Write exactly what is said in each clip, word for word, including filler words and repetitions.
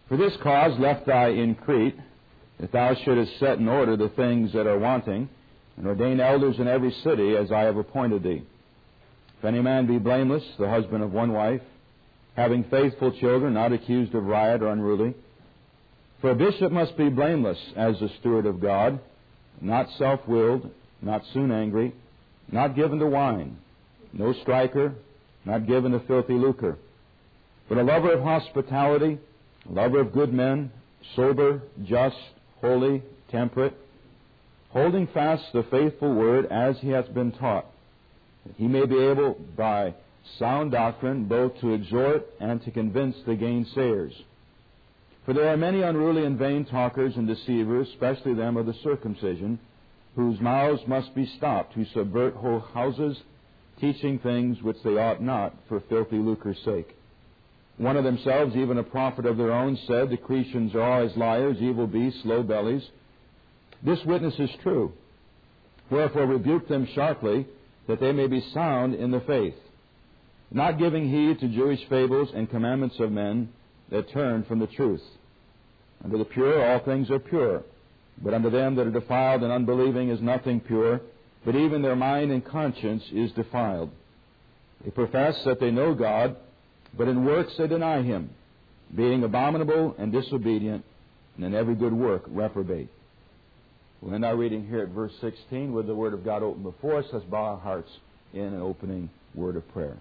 For this cause left I in Crete, that thou shouldest set in order the things that are wanting, and ordain elders in every city, as I have appointed thee. If any man be blameless, the husband of one wife, having faithful children, not accused of riot or unruly. For a bishop must be blameless as the steward of God, not self-willed, not soon angry, not given to wine, no striker, not given to filthy lucre, but a lover of hospitality, a lover of good men, sober, just, holy, temperate, holding fast the faithful word as he hath been taught, that he may be able by sound doctrine both to exhort and to convince the gainsayers. For there are many unruly and vain talkers and deceivers, especially them of the circumcision, whose mouths must be stopped, who subvert whole houses, teaching things which they ought not, for filthy lucre's sake. One of themselves, even a prophet of their own, said, the Cretians are always liars, evil beasts, low bellies. This witness is true. Wherefore rebuke them sharply, that they may be sound in the faith, not giving heed to Jewish fables and commandments of men that turn from the truth. Unto the pure all things are pure, but unto them that are defiled and unbelieving is nothing pure, but even their mind and conscience is defiled. They profess that they know God, but in works they deny Him, being abominable and disobedient, and in every good work reprobate. We'll end our reading here at verse sixteen with the Word of God open before us. Let's bow our hearts in an opening word of prayer.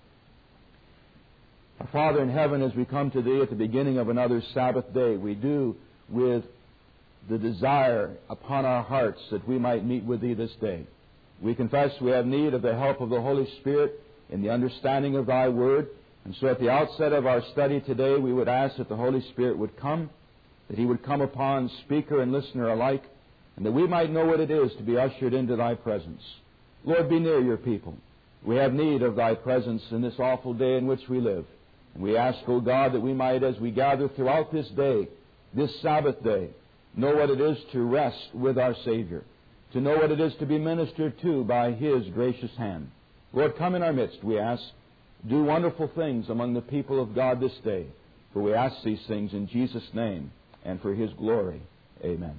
Our Father in heaven, as we come to Thee at the beginning of another Sabbath day, we do with the desire upon our hearts that we might meet with Thee this day. We confess we have need of the help of the Holy Spirit in the understanding of Thy Word. And so at the outset of our study today, we would ask that the Holy Spirit would come, that He would come upon speaker and listener alike, and that we might know what it is to be ushered into Thy presence. Lord, be near Your people. We have need of Thy presence in this awful day in which we live. And we ask, O God, that we might, as we gather throughout this day, this Sabbath day, know what it is to rest with our Savior, to know what it is to be ministered to by His gracious hand. Lord, come in our midst, we ask. Do wonderful things among the people of God this day. For we ask these things in Jesus' name and for His glory. Amen.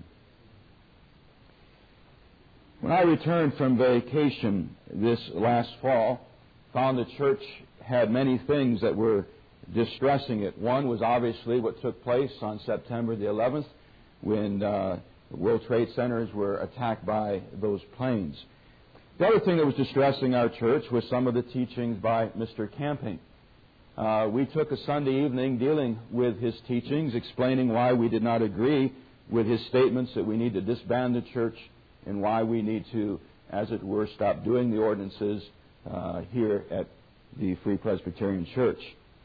When I returned from vacation this last fall, found the church had many things that were distressing it. One was obviously what took place on September the eleventh when uh, the World Trade Centers were attacked by those planes. The other thing that was distressing our church was some of the teachings by Mister Camping. Uh, we took a Sunday evening dealing with his teachings, explaining why we did not agree with his statements that we need to disband the church and why we need to, as it were, stop doing the ordinances uh, here at the Free Presbyterian Church.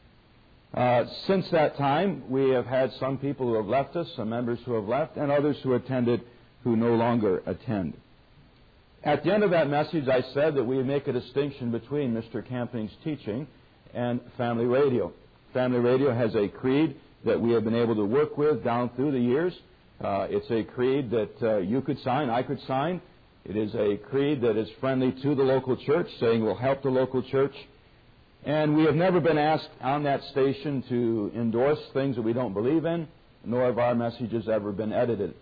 Uh, since that time, we have had some people who have left us, some members who have left, and others who attended who no longer attend. At the end of that message, I said that we would make a distinction between Mister Camping's teaching and Family Radio. Family Radio has a creed that we have been able to work with down through the years. Uh, it's a creed that uh, you could sign, I could sign. It is a creed that is friendly to the local church, saying we'll help the local church. And we have never been asked on that station to endorse things that we don't believe in, nor have our messages ever been edited.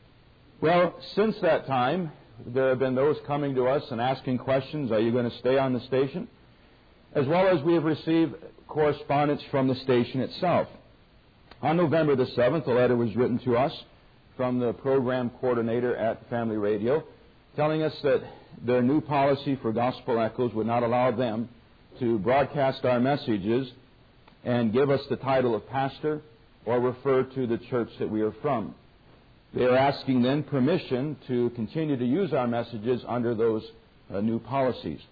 Well, since that time, there have been those coming to us and asking questions, are you going to stay on the station? As well as we have received correspondence from the station itself. On November the seventh, a letter was written to us from the program coordinator at Family Radio, telling us that their new policy for Gospel Echoes would not allow them to broadcast our messages and give us the title of pastor or refer to the church that we are from. They are asking then permission to continue to use our messages under those uh, new policies.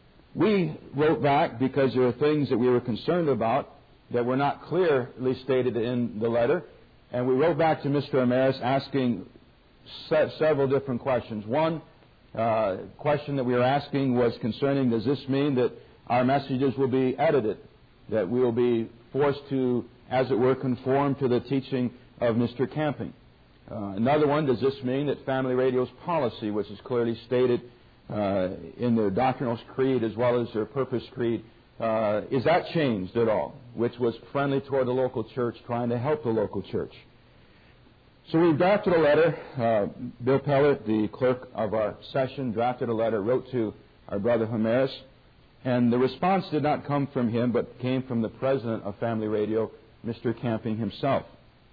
We wrote back because there are things that we were concerned about that were not clearly stated in the letter, and we wrote back to Mister Amaris asking se- several different questions. One uh, question that we were asking was concerning, does this mean that our messages will be edited, that we will be forced to, as it were, conform to the teaching of Mister Camping? Uh, another one, does this mean that Family Radio's policy, which is clearly stated uh, in their doctrinal creed as well as their purpose creed, uh, is that changed at all? which was friendly toward the local church, trying to help the local church. So we drafted a letter. Uh, Bill Pellett, the clerk of our session, drafted a letter, wrote to our brother Homerus, and the response did not come from him, but came from the president of Family Radio, Mister Camping himself.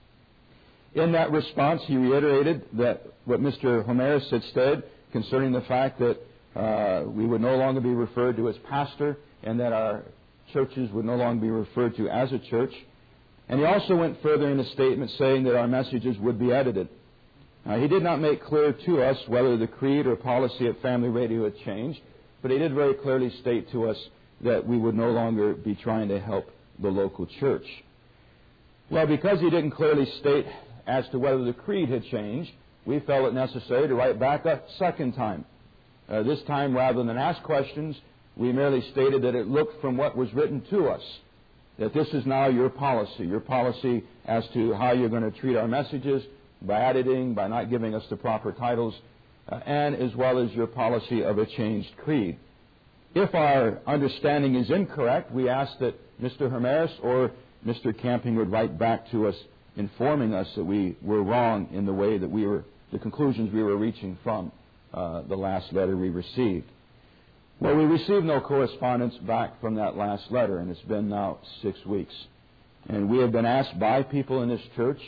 In that response, he reiterated that what Mister Homerus had said concerning the fact that uh, we would no longer be referred to as pastor and that our churches would no longer be referred to as a church. And he also went further in a statement saying that our messages would be edited. Now, he did not make clear to us whether the creed or policy at Family Radio had changed, but he did very clearly state to us that we would no longer be trying to help the local church. Well, because he didn't clearly state as to whether the creed had changed, we felt it necessary to write back a second time. Uh, this time, rather than ask questions, we merely stated that it looked from what was written to us that this is now your policy, your policy as to how you're going to treat our messages by editing, by not giving us the proper titles, uh, and as well as your policy of a changed creed. If our understanding is incorrect, we ask that Mister Homerus or Mister Camping would write back to us informing us that we were wrong in the way that we were, the conclusions we were reaching from uh, the last letter we received. Well, we received no correspondence back from that last letter, and it's been now six weeks. And we have been asked by people in this church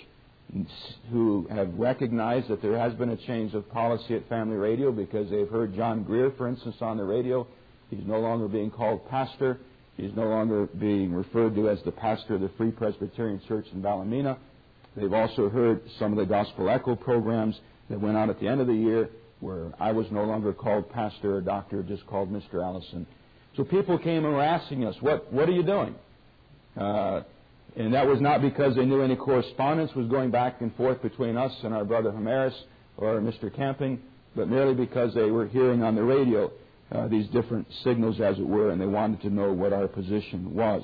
who have recognized that there has been a change of policy at Family Radio because they've heard John Greer, for instance, on the radio. He's no longer being called pastor. He's no longer being referred to as the pastor of the Free Presbyterian Church in Ballymena. They've also heard some of the Gospel Echo programs that went out at the end of the year where I was no longer called pastor or doctor, just called Mister Allison. So people came and were asking us, what, what are you doing? Uh, and that was not because they knew any correspondence was going back and forth between us and our brother Homerus or Mister Camping, but merely because they were hearing on the radio uh, these different signals, as it were, and they wanted to know what our position was.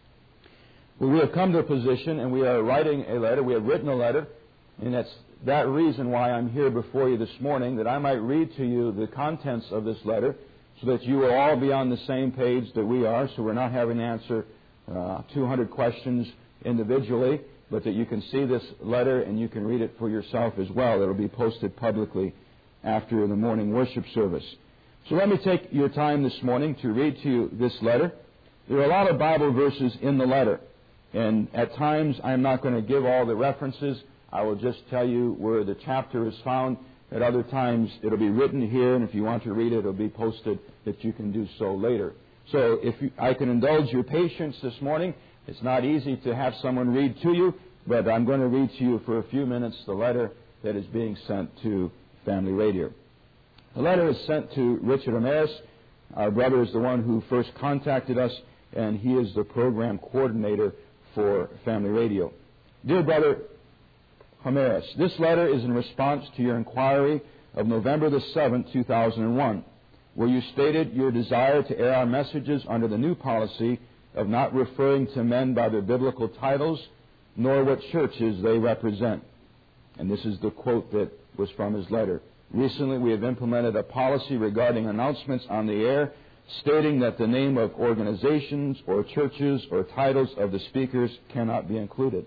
Well, we have come to a position, and we are writing a letter. We have written a letter, and that's that reason why I'm here before you this morning, that I might read to you the contents of this letter so that you will all be on the same page that we are, so we're not having to answer uh, two hundred questions individually, but that you can see this letter and you can read it for yourself as well. It will be posted publicly after the morning worship service. So let me take your time this morning to read to you this letter. There are a lot of Bible verses in the letter, and at times I'm not going to give all the references. I will just tell you where the chapter is found. At other times, it'll be written here, and if you want to read it, it'll be posted that you can do so later. So if you, I can indulge your patience this morning, it's not easy to have someone read to you, but I'm going to read to you for a few minutes the letter that is being sent to Family Radio. The letter is sent to Richard Homerus. Our brother is the one who first contacted us, and he is the program coordinator for Family Radio. Dear brother Homerus, this letter is in response to your inquiry of November the seventh, two thousand one, where you stated your desire to air our messages under the new policy of not referring to men by their biblical titles, nor what churches they represent. And this is the quote that was from his letter. Recently, we have implemented a policy regarding announcements on the air stating that the name of organizations or churches or titles of the speakers cannot be included.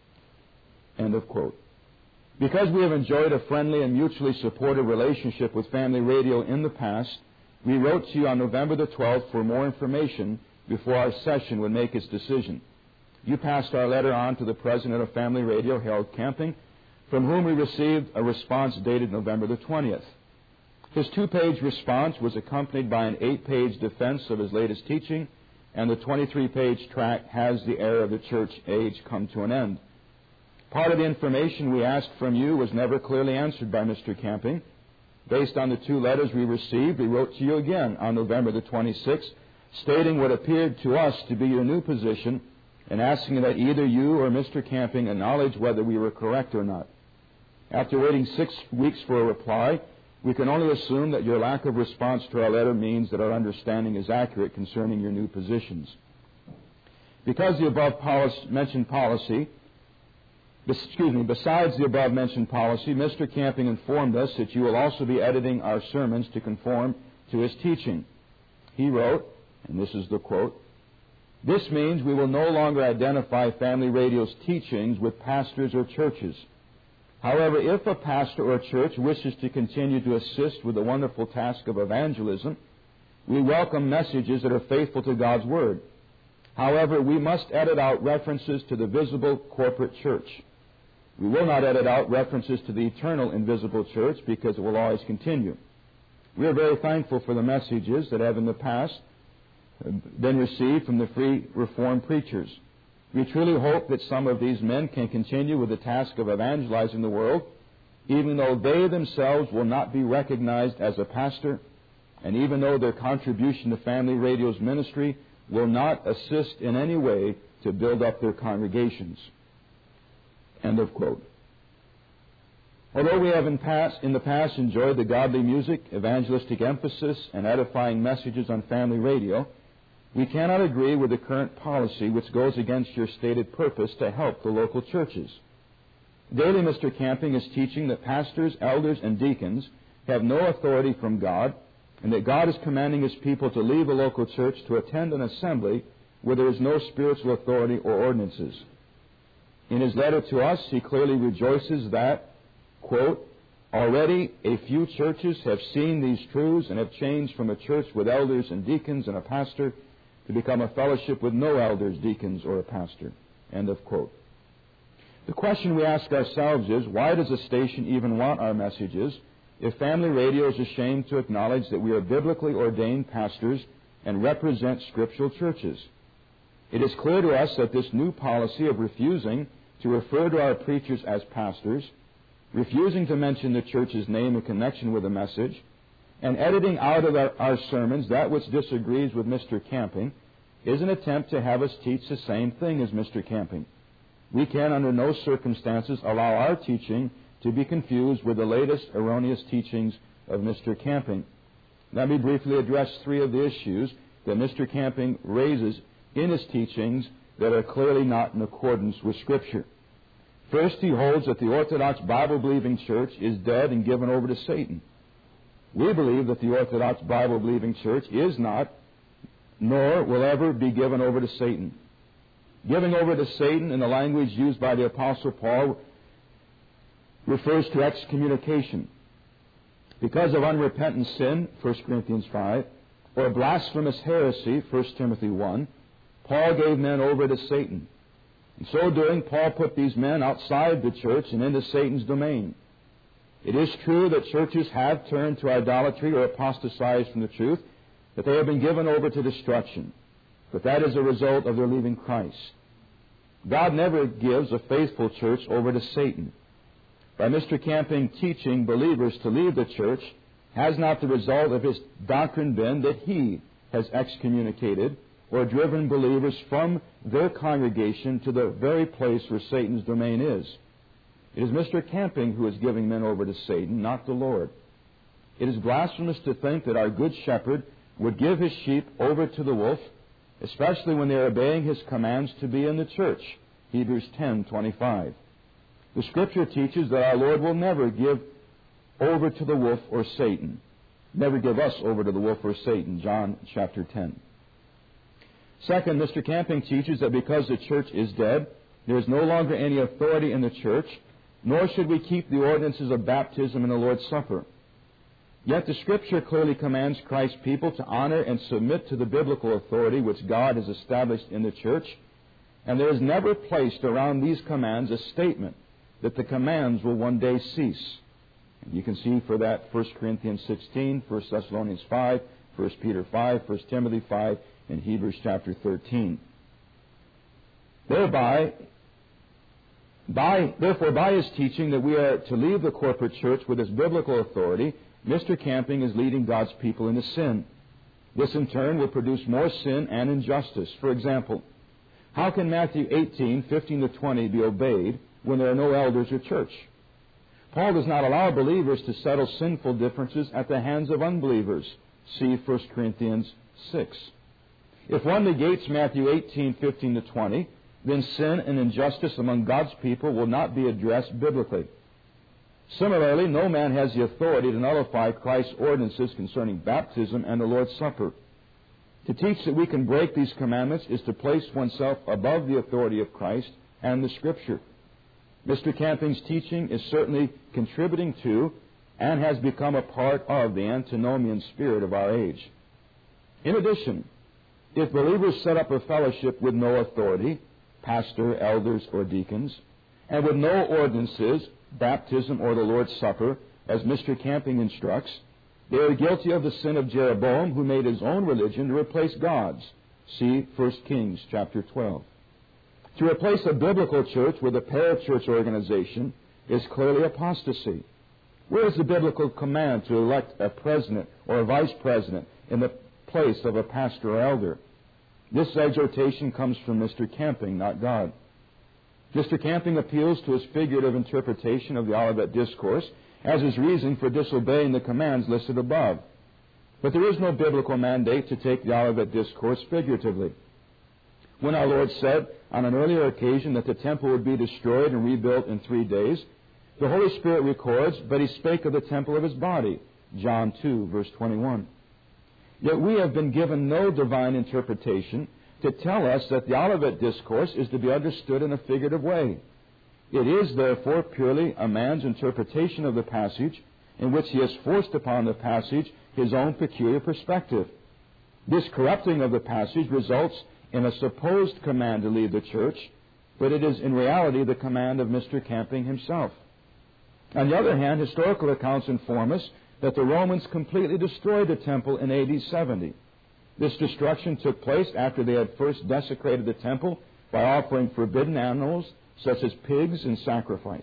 End of quote. Because we have enjoyed a friendly and mutually supportive relationship with Family Radio in the past, we wrote to you on November the twelfth for more information before our session would make its decision. You passed our letter on to the president of Family Radio, Harold Camping, from whom we received a response dated November the twentieth. His two-page response was accompanied by an eight-page defense of his latest teaching, and the twenty-three-page tract, Has the Era of the Church Age Come to an End? Part of the information we asked from you was never clearly answered by Mister Camping. Based on the two letters we received, we wrote to you again on November the twenty-sixth, stating what appeared to us to be your new position and asking that either you or Mister Camping acknowledge whether we were correct or not. After waiting six weeks for a reply, we can only assume that your lack of response to our letter means that our understanding is accurate concerning your new positions. Because the above policy, mentioned policy, excuse me, besides the above mentioned policy, Mister Camping informed us that you will also be editing our sermons to conform to his teaching. He wrote, and this is the quote, This means we will no longer identify Family Radio's teachings with pastors or churches. However, if a pastor or church wishes to continue to assist with the wonderful task of evangelism, we welcome messages that are faithful to God's Word. However, we must edit out references to the visible corporate church. We will not edit out references to the eternal invisible church because it will always continue. We are very thankful for the messages that have in the past been received from the free Reformed preachers. We truly hope that some of these men can continue with the task of evangelizing the world, even though they themselves will not be recognized as a pastor, and even though their contribution to Family Radio's ministry will not assist in any way to build up their congregations. End of quote. Although we have in, past, in the past enjoyed the godly music, evangelistic emphasis, and edifying messages on Family Radio, we cannot agree with the current policy which goes against your stated purpose to help the local churches. Daily, Mister Camping is teaching that pastors, elders, and deacons have no authority from God, and that God is commanding His people to leave a local church to attend an assembly where there is no spiritual authority or ordinances. In his letter to us, he clearly rejoices that, quote, already a few churches have seen these truths and have changed from a church with elders and deacons and a pastor to become a fellowship with no elders, deacons, or a pastor. End of quote. The question we ask ourselves is, why does a station even want our messages if Family Radio is ashamed to acknowledge that we are biblically ordained pastors and represent scriptural churches? It is clear to us that this new policy of refusing to refer to our preachers as pastors, refusing to mention the church's name in connection with the message, and editing out of our, our sermons that which disagrees with Mister Camping is an attempt to have us teach the same thing as Mister Camping. We can, under no circumstances, allow our teaching to be confused with the latest erroneous teachings of Mister Camping. Let me briefly address three of the issues that Mister Camping raises in his teachings that are clearly not in accordance with Scripture. First, he holds that the Orthodox Bible-believing church is dead and given over to Satan. We believe that the Orthodox Bible-believing church is not, nor will ever be given over to Satan. Giving over to Satan, in the language used by the Apostle Paul, refers to excommunication. Because of unrepentant sin, First Corinthians five, or blasphemous heresy, First Timothy one, Paul gave men over to Satan. In so doing, Paul put these men outside the church and into Satan's domain. It is true that churches have turned to idolatry or apostatized from the truth, that they have been given over to destruction. But that is a result of their leaving Christ. God never gives a faithful church over to Satan. By Mister Camping teaching believers to leave the church, has not the result of his doctrine been that he has excommunicated or driven believers from their congregation to the very place where Satan's domain is? It is Mister Camping who is giving men over to Satan, not the Lord. It is blasphemous to think that our good shepherd would give his sheep over to the wolf, especially when they are obeying his commands to be in the church, Hebrews ten twenty-five. The Scripture teaches that our Lord will never give over to the wolf or Satan. Never give us over to the wolf or Satan, John chapter ten. Second, Mister Camping teaches that because the church is dead, there is no longer any authority in the church, nor should we keep the ordinances of baptism and the Lord's Supper. Yet the Scripture clearly commands Christ's people to honor and submit to the biblical authority which God has established in the church, and there is never placed around these commands a statement that the commands will one day cease. And you can see for that First Corinthians sixteen, First Thessalonians five, First Peter five, First Timothy five, and Hebrews chapter thirteen. Thereby, by, therefore, by his teaching that we are to leave the corporate church with its biblical authority, Mister Camping is leading God's people into sin. This, in turn, will produce more sin and injustice. For example, how can Matthew eighteen, fifteen to twenty be obeyed when there are no elders or church? Paul does not allow believers to settle sinful differences at the hands of unbelievers. See First Corinthians six. If one negates Matthew eighteen, fifteen to twenty, then sin and injustice among God's people will not be addressed biblically. Similarly, no man has the authority to nullify Christ's ordinances concerning baptism and the Lord's Supper. To teach that we can break these commandments is to place oneself above the authority of Christ and the Scripture. Mister Camping's teaching is certainly contributing to and has become a part of the antinomian spirit of our age. In addition, if believers set up a fellowship with no authority, pastor, elders, or deacons, and with no ordinances, baptism, or the Lord's Supper, as Mister Camping instructs, they are guilty of the sin of Jeroboam, who made his own religion to replace God's. See First Kings chapter twelve. To replace a biblical church with a parachurch organization is clearly apostasy. Where is the biblical command to elect a president or a vice president in the place of a pastor or elder? This exhortation comes from Mister Camping, not God. Mister Camping appeals to his figurative interpretation of the Olivet Discourse as his reason for disobeying the commands listed above. But there is no biblical mandate to take the Olivet Discourse figuratively. When our Lord said on an earlier occasion that the temple would be destroyed and rebuilt in three days, the Holy Spirit records, but he spake of the temple of his body, John two, verse twenty-one. Yet we have been given no divine interpretation to tell us that the Olivet Discourse is to be understood in a figurative way. It is, therefore, purely a man's interpretation of the passage in which he has forced upon the passage his own peculiar perspective. This corrupting of the passage results in a supposed command to leave the church, but it is in reality the command of Mister Camping himself. On the other hand, historical accounts inform us that the Romans completely destroyed the temple in A D seventy. This destruction took place after they had first desecrated the temple by offering forbidden animals such as pigs in sacrifice.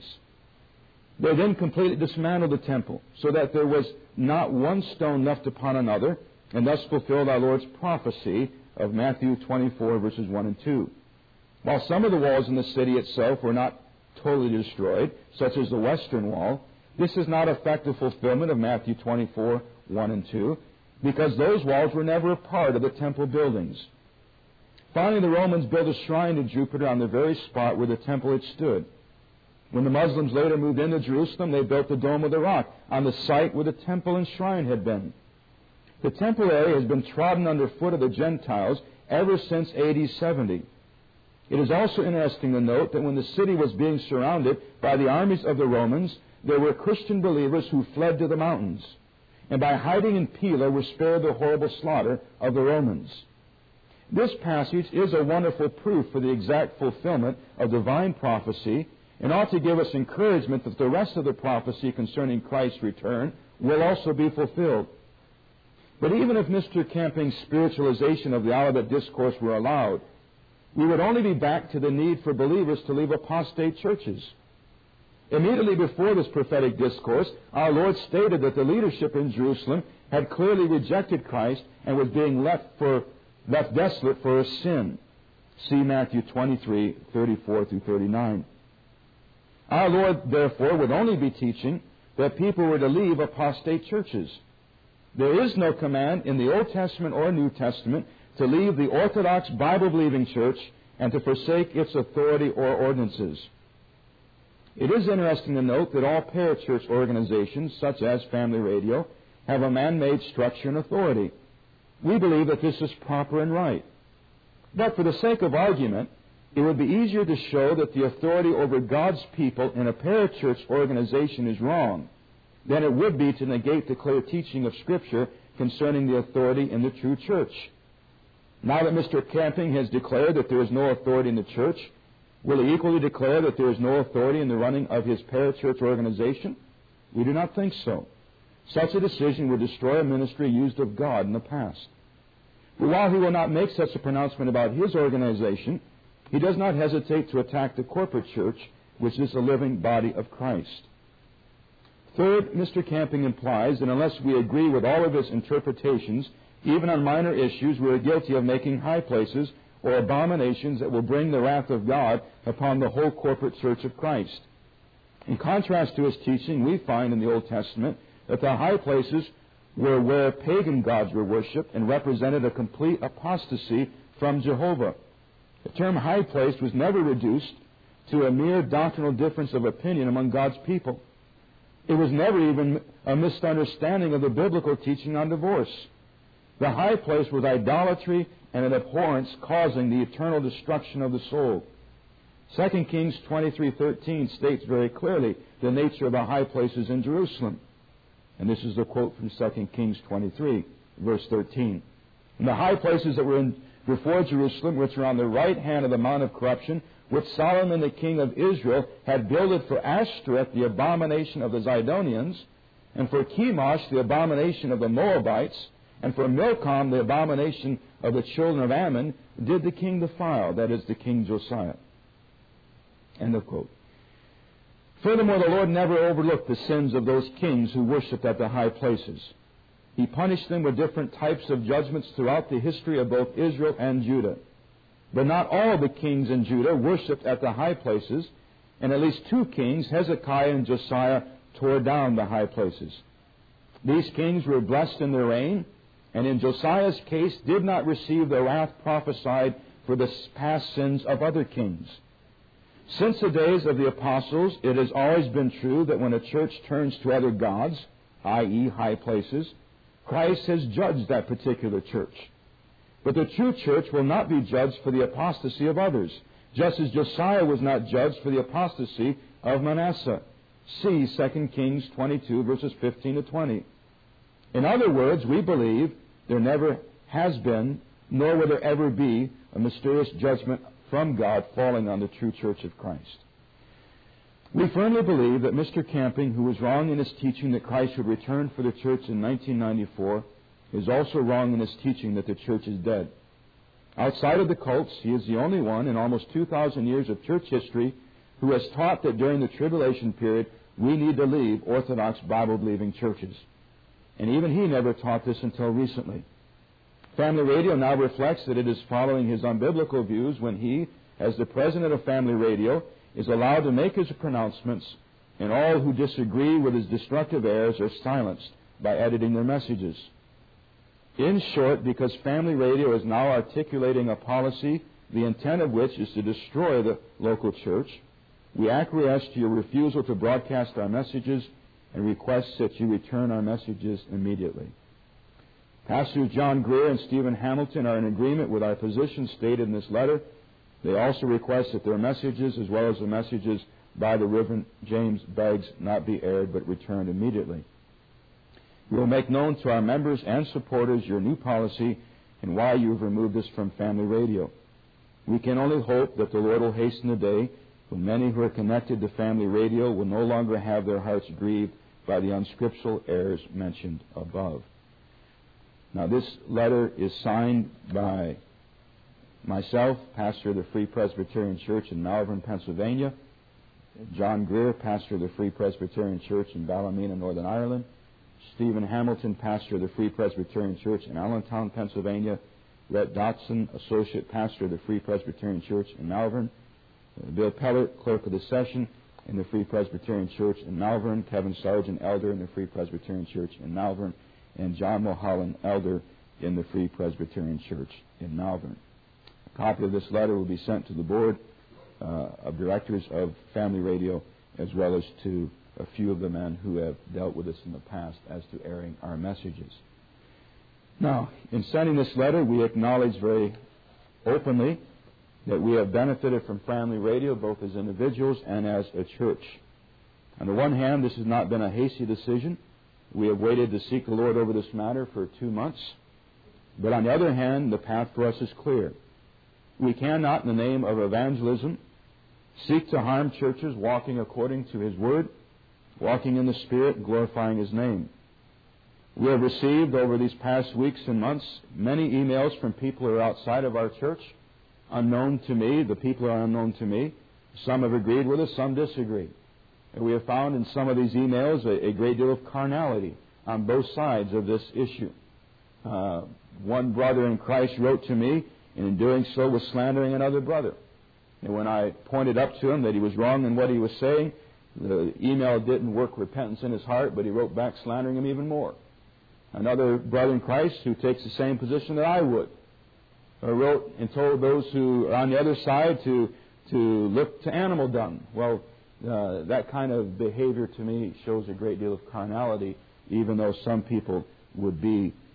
They then completely dismantled the temple so that there was not one stone left upon another, and thus fulfilled our Lord's prophecy of Matthew twenty-four, verses one and two. While some of the walls in the city itself were not totally destroyed, such as the western wall, this is not effective fulfillment of Matthew twenty-four, one and two, because those walls were never a part of the temple buildings. Finally, the Romans built a shrine to Jupiter on the very spot where the temple had stood. When the Muslims later moved into Jerusalem, they built the Dome of the Rock on the site where the temple and shrine had been. The temple area has been trodden underfoot of the Gentiles ever since A D seventy. It is also interesting to note that when the city was being surrounded by the armies of the Romans, there were Christian believers who fled to the mountains, and by hiding in Pella were spared the horrible slaughter of the Romans. This passage is a wonderful proof for the exact fulfillment of divine prophecy, and ought to give us encouragement that the rest of the prophecy concerning Christ's return will also be fulfilled. But even if Mister Camping's spiritualization of the Olivet Discourse were allowed, we would only be back to the need for believers to leave apostate churches. Immediately before this prophetic discourse, our Lord stated that the leadership in Jerusalem had clearly rejected Christ and was being left for left desolate for a sin. See Matthew twenty-three, thirty-four through thirty-nine. Our Lord, therefore, would only be teaching that people were to leave apostate churches. There is no command in the Old Testament or New Testament to leave the Orthodox Bible-believing church and to forsake its authority or ordinances. It is interesting to note that all parachurch organizations, such as Family Radio, have a man-made structure and authority. We believe that this is proper and right. But for the sake of argument, it would be easier to show that the authority over God's people in a parachurch organization is wrong than it would be to negate the clear teaching of Scripture concerning the authority in the true church. Now that Mister Camping has declared that there is no authority in the church, will he equally declare that there is no authority in the running of his parachurch organization? We do not think so. Such a decision would destroy a ministry used of God in the past. But while he will not make such a pronouncement about his organization, he does not hesitate to attack the corporate church, which is the living body of Christ. Third, Mister Camping implies that unless we agree with all of his interpretations, even on minor issues, we are guilty of making high places or abominations that will bring the wrath of God upon the whole corporate church of Christ. In contrast to his teaching, we find in the Old Testament that the high places were where pagan gods were worshipped and represented a complete apostasy from Jehovah. The term high place was never reduced to a mere doctrinal difference of opinion among God's people. It was never even a misunderstanding of the biblical teaching on divorce. The high place was idolatry and an abhorrence causing the eternal destruction of the soul. Second Kings twenty-three thirteen states very clearly the nature of the high places in Jerusalem. And this is the quote from Second Kings twenty-three, verse thirteen. And the high places that were in before Jerusalem, which are on the right hand of the Mount of Corruption, which Solomon the king of Israel had builded for Ashtoreth, the abomination of the Zidonians, and for Chemosh, the abomination of the Moabites, and for Milcom, the abomination of the children of Ammon, did the king defile, that is, the king Josiah. End of quote. Furthermore, the Lord never overlooked the sins of those kings who worshipped at the high places. He punished them with different types of judgments throughout the history of both Israel and Judah. But not all the kings in Judah worshipped at the high places, and at least two kings, Hezekiah and Josiah, tore down the high places. These kings were blessed in their reign, and in Josiah's case did not receive the wrath prophesied for the past sins of other kings. Since the days of the apostles, it has always been true that when a church turns to other gods, that is high places, Christ has judged that particular church. But the true church will not be judged for the apostasy of others, just as Josiah was not judged for the apostasy of Manasseh. See Second Kings twenty-two, verses fifteen to twenty. In other words, we believe there never has been, nor will there ever be, a mysterious judgment from God falling on the true church of Christ. We firmly believe that Mister Camping, who was wrong in his teaching that Christ would return for the church in nineteen ninety-four, is also wrong in his teaching that the church is dead. Outside of the cults, he is the only one in almost two thousand years of church history who has taught that during the tribulation period we need to leave Orthodox Bible-believing churches. And even he never taught this until recently. Family Radio now reflects that it is following his unbiblical views when he, as the president of Family Radio, is allowed to make his pronouncements, and all who disagree with his destructive errors are silenced by editing their messages. In short, because Family Radio is now articulating a policy, the intent of which is to destroy the local church, we acquiesce to your refusal to broadcast our messages and request that you return our messages immediately. Pastors John Greer and Stephen Hamilton are in agreement with our position stated in this letter. They also request that their messages, as well as the messages by the Reverend James Beggs, not be aired but returned immediately. We will make known to our members and supporters your new policy and why you have removed us from Family Radio. We can only hope that the Lord will hasten the day when many who are connected to Family Radio will no longer have their hearts grieved by the unscriptural errors mentioned above. Now, this letter is signed by myself, pastor of the Free Presbyterian Church in Malvern, Pennsylvania; John Greer, pastor of the Free Presbyterian Church in Ballymena, Northern Ireland; Stephen Hamilton, pastor of the Free Presbyterian Church in Allentown, Pennsylvania; Rhett Dotson, associate pastor of the Free Presbyterian Church in Malvern; Bill Pellert, clerk of the session in the Free Presbyterian Church in Malvern; Kevin Sargent, elder in the Free Presbyterian Church in Malvern; and John Mulholland, elder in the Free Presbyterian Church in Malvern. A copy of this letter will be sent to the board uh, of directors of Family Radio, as well as to a few of the men who have dealt with us in the past as to airing our messages. Now, in sending this letter, we acknowledge very openly that we have benefited from Family Radio, both as individuals and as a church. On the one hand, this has not been a hasty decision. We have waited to seek the Lord over this matter for two months. But on the other hand, the path for us is clear. We cannot, in the name of evangelism, seek to harm churches walking according to His Word, walking in the Spirit, glorifying His name. We have received over these past weeks and months many emails from people who are outside of our church, unknown to me. The people are unknown to me. Some have agreed with us, some disagree. And we have found in some of these emails a, a great deal of carnality on both sides of this issue. Uh, one brother in Christ wrote to me, and in doing so was slandering another brother. And when I pointed up to him that he was wrong in what he was saying, the email didn't work repentance in his heart, but he wrote back slandering him even more. Another brother in Christ who takes the same position that I would uh, wrote and told those who are on the other side to, to look to animal dung. Well, Uh, that kind of behavior to me shows a great deal of carnality, even though some people would be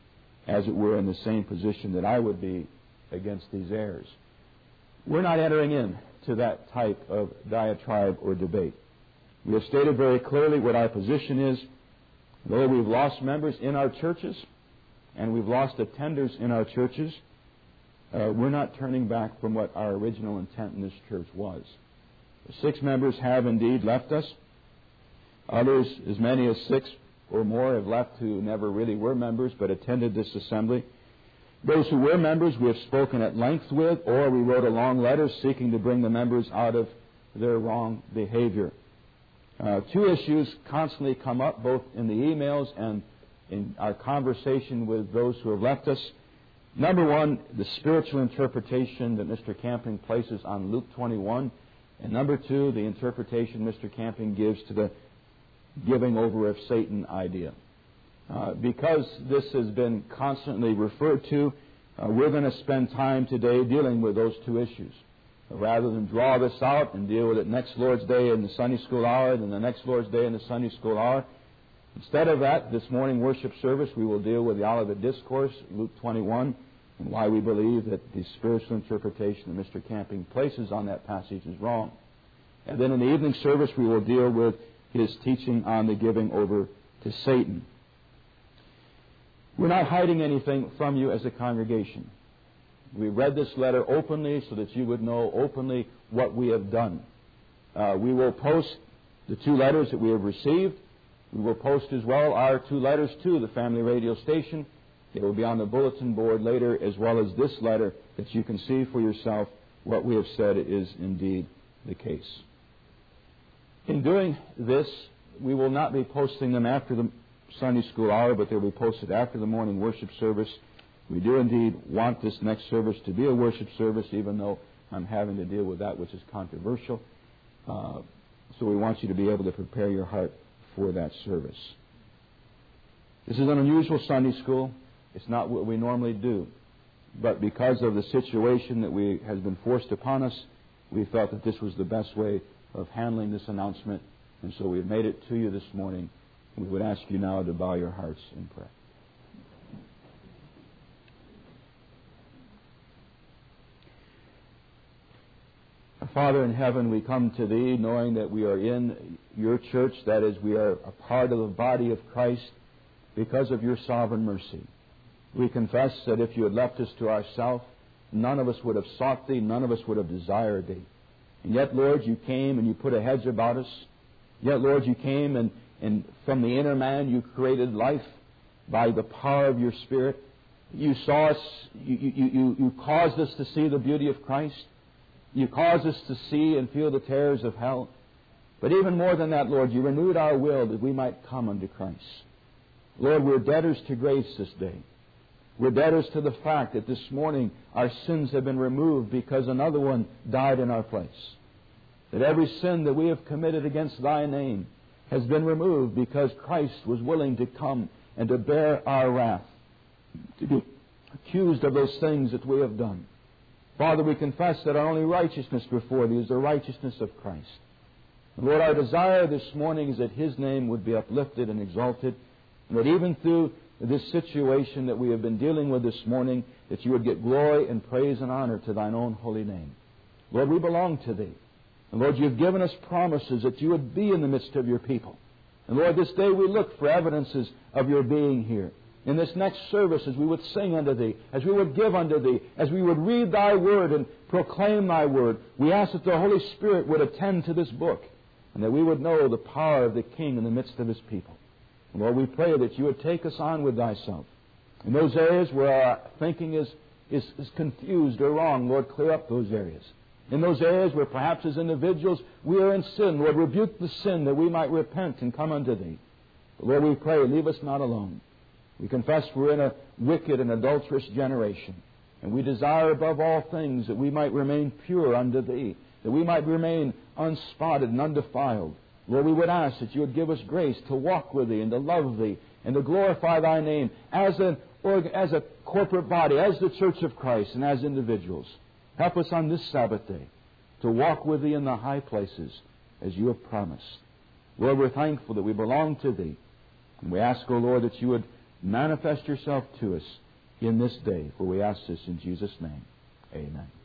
as it were, in the same position that I would be against these errors. We're not entering in to that type of diatribe or debate. We have stated very clearly what our position is. Though we've lost members in our churches and we've lost attenders in our churches, uh, we're not turning back from what our original intent in this church was. Six members have indeed left us. Others, as many as six or more, have left who never really were members but attended this assembly. Those who were members we have spoken at length with, or we wrote a long letter seeking to bring the members out of their wrong behavior. Uh, two issues constantly come up, both in the emails and in our conversation with those who have left us. Number one, the spiritual interpretation that Mister Camping places on Luke twenty-one. And number two, the interpretation Mister Camping gives to the giving over of Satan idea. Uh, because this has been constantly referred to, uh, we're going to spend time today dealing with those two issues. Rather than draw this out and deal with it next Lord's Day in the Sunday school hour, then the next Lord's Day in the Sunday school hour, instead of that, this morning worship service, we will deal with the Olivet Discourse, Luke twenty-one, and why we believe that the spiritual interpretation that Mister Camping places on that passage is wrong. And then in the evening service, we will deal with his teaching on the giving over to Satan. We're not hiding anything from you as a congregation. We read this letter openly so that you would know openly what we have done. Uh, we will post the two letters that we have received. We will post as well our two letters to the family radio station. They will be on the bulletin board later, as well as this letter, that you can see for yourself what we have said is indeed the case. In doing this, we will not be posting them after the Sunday school hour, but they'll be posted after the morning worship service. We do indeed want this next service to be a worship service, even though I'm having to deal with that which is controversial. Uh, so we want you to be able to prepare your heart for that service. This is an unusual Sunday school. It's not what we normally do. But because of the situation that we has been forced upon us, we felt that this was the best way of handling this announcement. And so we've made it to you this morning. We would ask you now to bow your hearts in prayer. Father in heaven, we come to Thee knowing that we are in Your church, that is, we are a part of the body of Christ because of Your sovereign mercy. We confess that if You had left us to ourselves, none of us would have sought Thee, none of us would have desired Thee. And yet, Lord, You came and You put a hedge about us. Yet, Lord, You came and, and from the inner man You created life by the power of Your Spirit. You saw us, You, you, you, you caused us to see the beauty of Christ. You caused us to see and feel the terrors of hell. But even more than that, Lord, You renewed our will that we might come unto Christ. Lord, we're debtors to grace this day. We're debtors to the fact that this morning our sins have been removed because another one died in our place. That every sin that we have committed against Thy name has been removed because Christ was willing to come and to bear our wrath, to be accused of those things that we have done. Father, we confess that our only righteousness before Thee is the righteousness of Christ. And Lord, our desire this morning is that His name would be uplifted and exalted, and that even through this situation that we have been dealing with this morning, that You would get glory and praise and honor to Thine own holy name. Lord, we belong to Thee. And Lord, You've given us promises that You would be in the midst of Your people. And Lord, this day we look for evidences of Your being here. In this next service, as we would sing unto Thee, as we would give unto Thee, as we would read Thy Word and proclaim Thy Word, we ask that the Holy Spirit would attend to this book, and that we would know the power of the King in the midst of His people. And Lord, we pray that You would take us on with Thyself. In those areas where our thinking is, is, is confused or wrong, Lord, clear up those areas. In those areas where perhaps as individuals we are in sin, Lord, rebuke the sin that we might repent and come unto Thee. But Lord, we pray, leave us not alone. We confess we're in a wicked and adulterous generation, and we desire above all things that we might remain pure unto Thee, that we might remain unspotted and undefiled. Lord, we would ask that You would give us grace to walk with Thee and to love Thee and to glorify Thy name as a, as a corporate body, as the Church of Christ, and as individuals. Help us on this Sabbath day to walk with Thee in the high places as You have promised. Lord, we're thankful that we belong to Thee, and we ask, O Lord, that You would manifest Yourself to us in this day, for we ask this in Jesus' name. Amen.